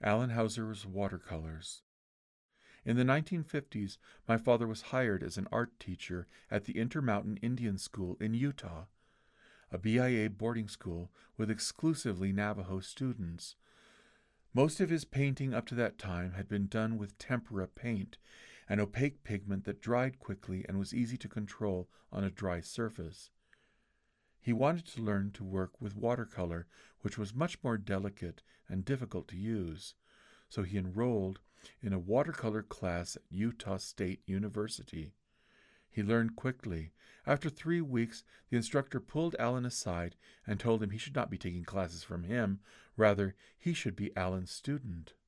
Alan Hauser's watercolors. In the 1950s, my father was hired as an art teacher at the Intermountain Indian School in Utah, a BIA boarding school with exclusively Navajo students. Most of his painting up to that time had been done with tempera paint, an opaque pigment that dried quickly and was easy to control on a dry surface. He wanted to learn to work with watercolor, which was much more delicate and difficult to use, so he enrolled in a watercolor class at Utah State University. He learned quickly. After 3 weeks, the instructor pulled Alan aside and told him he should not be taking classes from him. Rather, he should be Alan's student.